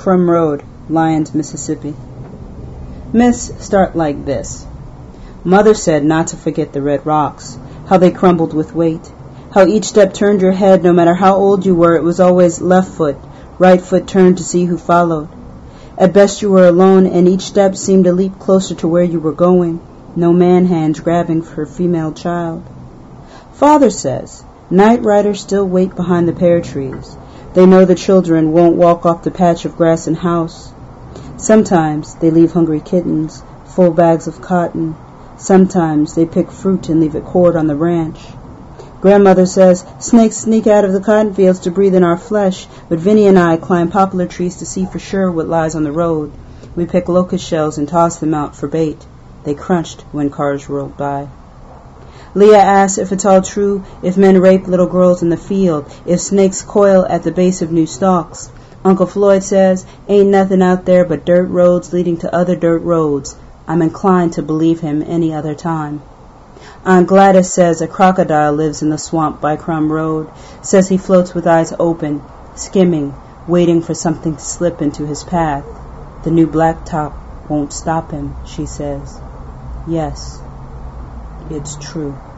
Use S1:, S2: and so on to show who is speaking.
S1: Crum Road, Lyons, Mississippi. Myths start like this. Mother said not to forget the red rocks, how they crumbled with weight, how each step turned your head. No matter how old you were, it was always left foot, right foot turned to see who followed. At best you were alone, and each step seemed a leap closer to where you were going, no man hands grabbing for a female child. Father says, night riders still wait behind the pear trees. They know the children won't walk off the patch of grass and house. Sometimes they leave hungry kittens, full bags of cotton. Sometimes they pick fruit and leave it cord on the ranch. Grandmother says snakes sneak out of the cotton fields to breathe in our flesh, but Vinny and I climb poplar trees to see for sure what lies on the road. We pick locust shells and toss them out for bait. They crunched when cars rolled by. Leah asks if it's all true, if men rape little girls in the field, if snakes coil at the base of new stalks. Uncle Floyd says, ain't nothing out there but dirt roads leading to other dirt roads. I'm inclined to believe him any other time. Aunt Gladys says a crocodile lives in the swamp by Crum Road, says he floats with eyes open, skimming, waiting for something to slip into his path. The new blacktop won't stop him, she says. Yes, it's true.